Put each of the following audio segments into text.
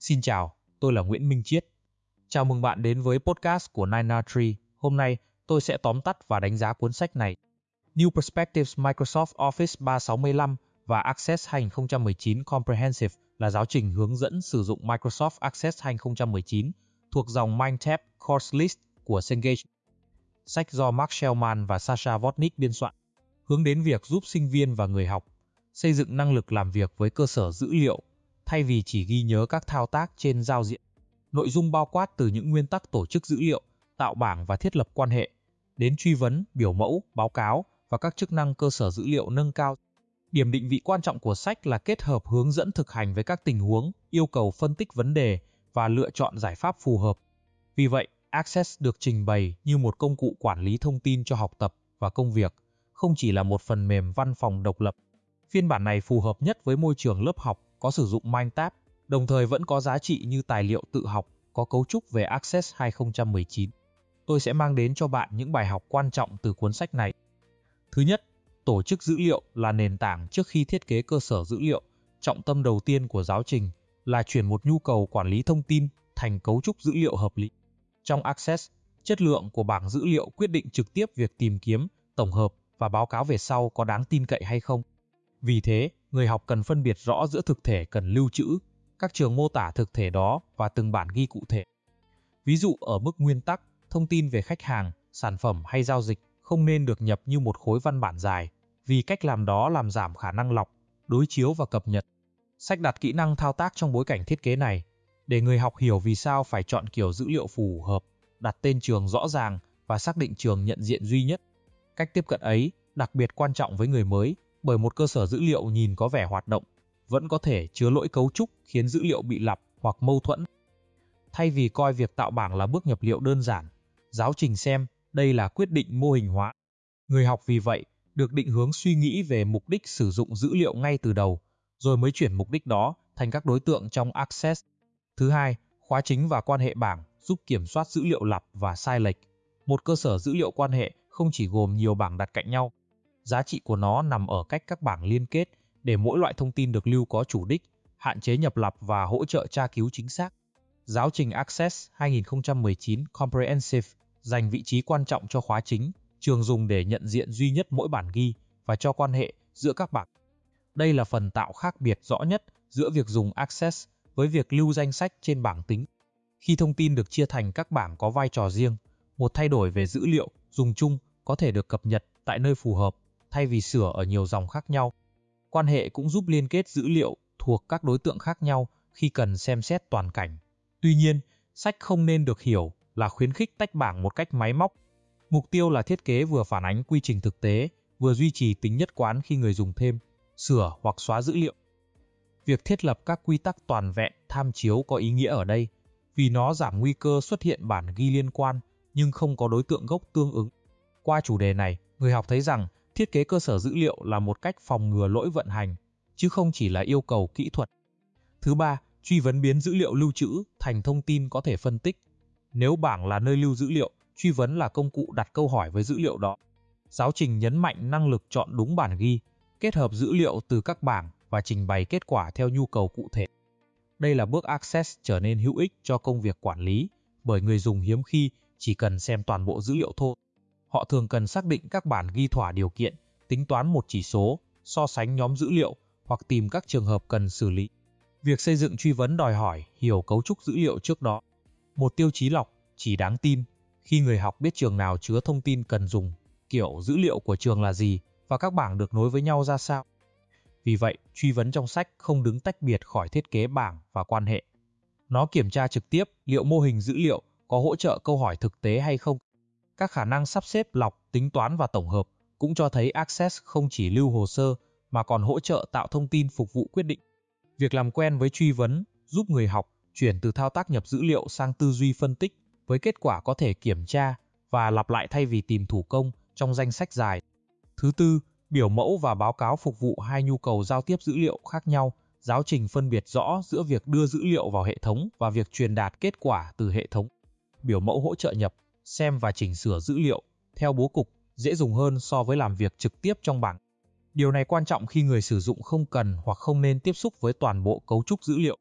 Xin chào, tôi là Nguyễn Minh Chiết. Chào mừng bạn đến với podcast của 9R3. Hôm nay, tôi sẽ tóm tắt và đánh giá cuốn sách này. New Perspectives Microsoft Office 365 và Access 2019 Comprehensive là giáo trình hướng dẫn sử dụng Microsoft Access 2019 thuộc dòng MindTap Course List của Cengage. Sách do Mark Shellman và Sasha Vodnik biên soạn, hướng đến việc giúp sinh viên và người học xây dựng năng lực làm việc với cơ sở dữ liệu, thay vì chỉ ghi nhớ các thao tác trên giao diện. Nội dung bao quát từ những nguyên tắc tổ chức dữ liệu, tạo bảng và thiết lập quan hệ, đến truy vấn, biểu mẫu, báo cáo và các chức năng cơ sở dữ liệu nâng cao. Điểm định vị quan trọng của sách là kết hợp hướng dẫn thực hành với các tình huống, yêu cầu phân tích vấn đề và lựa chọn giải pháp phù hợp. Vì vậy, Access được trình bày như một công cụ quản lý thông tin cho học tập và công việc, không chỉ là một phần mềm văn phòng độc lập. Phiên bản này phù hợp nhất với môi trường lớp học có sử dụng MindTap, đồng thời vẫn có giá trị như tài liệu tự học có cấu trúc về Access 2019. Tôi sẽ mang đến cho bạn những bài học quan trọng từ cuốn sách này. Thứ nhất, tổ chức dữ liệu là nền tảng trước khi thiết kế cơ sở dữ liệu. Trọng tâm đầu tiên của giáo trình là chuyển một nhu cầu quản lý thông tin thành cấu trúc dữ liệu hợp lý. Trong Access, chất lượng của bảng dữ liệu quyết định trực tiếp việc tìm kiếm, tổng hợp và báo cáo về sau có đáng tin cậy hay không. Vì thế, người học cần phân biệt rõ giữa thực thể cần lưu trữ, các trường mô tả thực thể đó và từng bản ghi cụ thể. Ví dụ ở mức nguyên tắc, thông tin về khách hàng, sản phẩm hay giao dịch không nên được nhập như một khối văn bản dài, vì cách làm đó làm giảm khả năng lọc, đối chiếu và cập nhật. Sách đặt kỹ năng thao tác trong bối cảnh thiết kế này, để người học hiểu vì sao phải chọn kiểu dữ liệu phù hợp, đặt tên trường rõ ràng và xác định trường nhận diện duy nhất. Cách tiếp cận ấy đặc biệt quan trọng với người mới, bởi một cơ sở dữ liệu nhìn có vẻ hoạt động, vẫn có thể chứa lỗi cấu trúc khiến dữ liệu bị lặp hoặc mâu thuẫn. Thay vì coi việc tạo bảng là bước nhập liệu đơn giản, giáo trình xem đây là quyết định mô hình hóa. Người học vì vậy được định hướng suy nghĩ về mục đích sử dụng dữ liệu ngay từ đầu, rồi mới chuyển mục đích đó thành các đối tượng trong Access. Thứ hai, khóa chính và quan hệ bảng giúp kiểm soát dữ liệu lặp và sai lệch. Một cơ sở dữ liệu quan hệ không chỉ gồm nhiều bảng đặt cạnh nhau. Giá trị của nó nằm ở cách các bảng liên kết để mỗi loại thông tin được lưu có chủ đích, hạn chế nhập lặp và hỗ trợ tra cứu chính xác. Giáo trình Access 2019 Comprehensive dành vị trí quan trọng cho khóa chính, trường dùng để nhận diện duy nhất mỗi bản ghi và cho quan hệ giữa các bảng. Đây là phần tạo khác biệt rõ nhất giữa việc dùng Access với việc lưu danh sách trên bảng tính. Khi thông tin được chia thành các bảng có vai trò riêng, một thay đổi về dữ liệu dùng chung có thể được cập nhật tại nơi phù hợp, thay vì sửa ở nhiều dòng khác nhau. Quan hệ cũng giúp liên kết dữ liệu thuộc các đối tượng khác nhau khi cần xem xét toàn cảnh. Tuy nhiên, sách không nên được hiểu là khuyến khích tách bảng một cách máy móc. Mục tiêu là thiết kế vừa phản ánh quy trình thực tế, vừa duy trì tính nhất quán khi người dùng thêm, sửa hoặc xóa dữ liệu. Việc thiết lập các quy tắc toàn vẹn tham chiếu có ý nghĩa ở đây, vì nó giảm nguy cơ xuất hiện bản ghi liên quan nhưng không có đối tượng gốc tương ứng. Qua chủ đề này, người học thấy rằng thiết kế cơ sở dữ liệu là một cách phòng ngừa lỗi vận hành, chứ không chỉ là yêu cầu kỹ thuật. Thứ ba, truy vấn biến dữ liệu lưu trữ thành thông tin có thể phân tích. Nếu bảng là nơi lưu dữ liệu, truy vấn là công cụ đặt câu hỏi với dữ liệu đó. Giáo trình nhấn mạnh năng lực chọn đúng bản ghi, kết hợp dữ liệu từ các bảng và trình bày kết quả theo nhu cầu cụ thể. Đây là bước Access trở nên hữu ích cho công việc quản lý, bởi người dùng hiếm khi chỉ cần xem toàn bộ dữ liệu thôi. Họ thường cần xác định các bản ghi thỏa điều kiện, tính toán một chỉ số, so sánh nhóm dữ liệu hoặc tìm các trường hợp cần xử lý. Việc xây dựng truy vấn đòi hỏi hiểu cấu trúc dữ liệu trước đó. Một tiêu chí lọc chỉ đáng tin khi người học biết trường nào chứa thông tin cần dùng, kiểu dữ liệu của trường là gì và các bảng được nối với nhau ra sao. Vì vậy, truy vấn trong sách không đứng tách biệt khỏi thiết kế bảng và quan hệ. Nó kiểm tra trực tiếp liệu mô hình dữ liệu có hỗ trợ câu hỏi thực tế hay không. Các khả năng sắp xếp, lọc, tính toán và tổng hợp cũng cho thấy Access không chỉ lưu hồ sơ mà còn hỗ trợ tạo thông tin phục vụ quyết định. Việc làm quen với truy vấn giúp người học chuyển từ thao tác nhập dữ liệu sang tư duy phân tích, với kết quả có thể kiểm tra và lặp lại thay vì tìm thủ công trong danh sách dài. Thứ tư, biểu mẫu và báo cáo phục vụ hai nhu cầu giao tiếp dữ liệu khác nhau. Giáo trình phân biệt rõ giữa việc đưa dữ liệu vào hệ thống và việc truyền đạt kết quả từ hệ thống. Biểu mẫu hỗ trợ nhập, xem và chỉnh sửa dữ liệu theo bố cục, dễ dùng hơn so với làm việc trực tiếp trong bảng. Điều này quan trọng khi người sử dụng không cần hoặc không nên tiếp xúc với toàn bộ cấu trúc dữ liệu.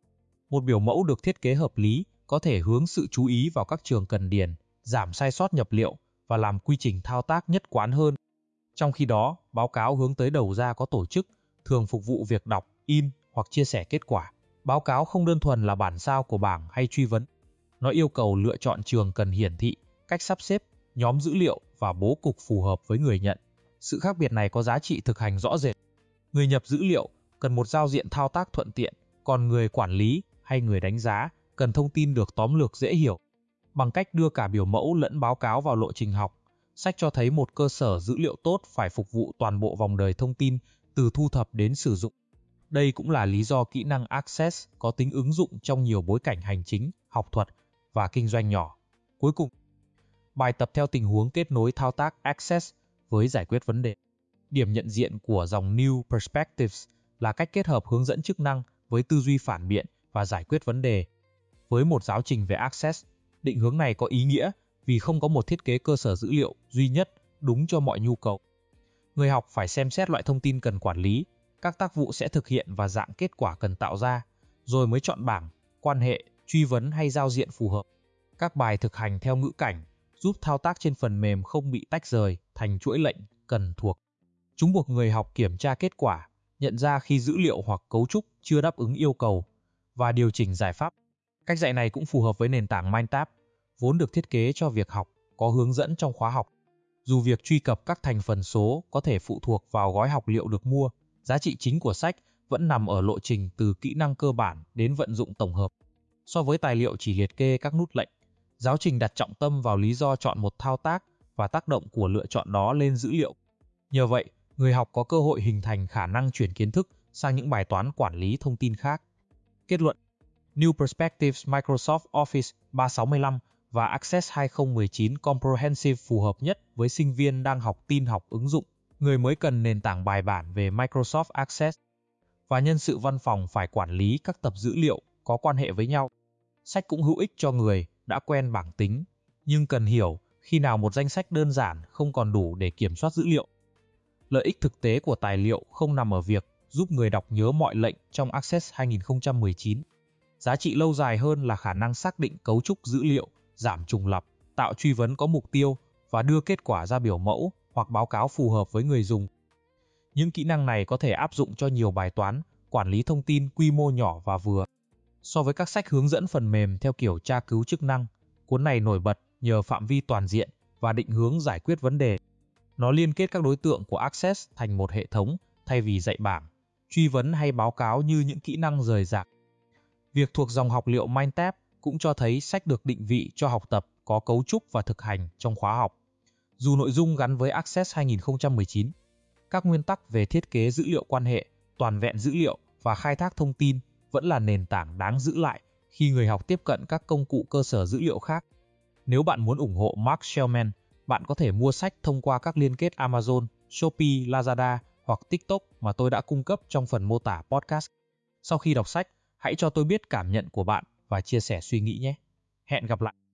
Một biểu mẫu được thiết kế hợp lý có thể hướng sự chú ý vào các trường cần điền, giảm sai sót nhập liệu và làm quy trình thao tác nhất quán hơn. Trong khi đó, báo cáo hướng tới đầu ra có tổ chức, thường phục vụ việc đọc, in hoặc chia sẻ kết quả. Báo cáo không đơn thuần là bản sao của bảng hay truy vấn. Nó yêu cầu lựa chọn trường cần hiển thị, cách sắp xếp, nhóm dữ liệu và bố cục phù hợp với người nhận. Sự khác biệt này có giá trị thực hành rõ rệt. Người nhập dữ liệu cần một giao diện thao tác thuận tiện, còn người quản lý hay người đánh giá cần thông tin được tóm lược dễ hiểu. Bằng cách đưa cả biểu mẫu lẫn báo cáo vào lộ trình học, sách cho thấy một cơ sở dữ liệu tốt phải phục vụ toàn bộ vòng đời thông tin từ thu thập đến sử dụng. Đây cũng là lý do kỹ năng Access có tính ứng dụng trong nhiều bối cảnh hành chính, học thuật và kinh doanh nhỏ. Cuối cùng, bài tập theo tình huống kết nối thao tác Access với giải quyết vấn đề. Điểm nhận diện của dòng New Perspectives là cách kết hợp hướng dẫn chức năng với tư duy phản biện và giải quyết vấn đề. Với một giáo trình về Access, định hướng này có ý nghĩa vì không có một thiết kế cơ sở dữ liệu duy nhất đúng cho mọi nhu cầu. Người học phải xem xét loại thông tin cần quản lý, các tác vụ sẽ thực hiện và dạng kết quả cần tạo ra, rồi mới chọn bảng, quan hệ, truy vấn hay giao diện phù hợp. Các bài thực hành theo ngữ cảnh giúp thao tác trên phần mềm không bị tách rời thành chuỗi lệnh cần thuộc. Chúng buộc người học kiểm tra kết quả, nhận ra khi dữ liệu hoặc cấu trúc chưa đáp ứng yêu cầu và điều chỉnh giải pháp. Cách dạy này cũng phù hợp với nền tảng MindTap, vốn được thiết kế cho việc học, có hướng dẫn trong khóa học. Dù việc truy cập các thành phần số có thể phụ thuộc vào gói học liệu được mua, giá trị chính của sách vẫn nằm ở lộ trình từ kỹ năng cơ bản đến vận dụng tổng hợp. So với tài liệu chỉ liệt kê các nút lệnh, giáo trình đặt trọng tâm vào lý do chọn một thao tác và tác động của lựa chọn đó lên dữ liệu. Nhờ vậy, người học có cơ hội hình thành khả năng chuyển kiến thức sang những bài toán quản lý thông tin khác. Kết luận: New Perspectives Microsoft Office 365 và Access 2019 Comprehensive phù hợp nhất với sinh viên đang học tin học ứng dụng, người mới cần nền tảng bài bản về Microsoft Access, và nhân sự văn phòng phải quản lý các tập dữ liệu có quan hệ với nhau. Sách cũng hữu ích cho người đã quen bảng tính, nhưng cần hiểu khi nào một danh sách đơn giản không còn đủ để kiểm soát dữ liệu. Lợi ích thực tế của tài liệu không nằm ở việc giúp người đọc nhớ mọi lệnh trong Access 2019. Giá trị lâu dài hơn là khả năng xác định cấu trúc dữ liệu, giảm trùng lặp, tạo truy vấn có mục tiêu và đưa kết quả ra biểu mẫu hoặc báo cáo phù hợp với người dùng. Những kỹ năng này có thể áp dụng cho nhiều bài toán, quản lý thông tin quy mô nhỏ và vừa. So với các sách hướng dẫn phần mềm theo kiểu tra cứu chức năng, cuốn này nổi bật nhờ phạm vi toàn diện và định hướng giải quyết vấn đề. Nó liên kết các đối tượng của Access thành một hệ thống thay vì dạy bảng, truy vấn hay báo cáo như những kỹ năng rời rạc. Việc thuộc dòng học liệu MindTap cũng cho thấy sách được định vị cho học tập có cấu trúc và thực hành trong khóa học. Dù nội dung gắn với Access 2019, các nguyên tắc về thiết kế dữ liệu quan hệ, toàn vẹn dữ liệu và khai thác thông tin vẫn là nền tảng đáng giữ lại khi người học tiếp cận các công cụ cơ sở dữ liệu khác. Nếu bạn muốn ủng hộ Mark Shellman, bạn có thể mua sách thông qua các liên kết Amazon, Shopee, Lazada hoặc TikTok mà tôi đã cung cấp trong phần mô tả podcast. Sau khi đọc sách, hãy cho tôi biết cảm nhận của bạn và chia sẻ suy nghĩ nhé. Hẹn gặp lại!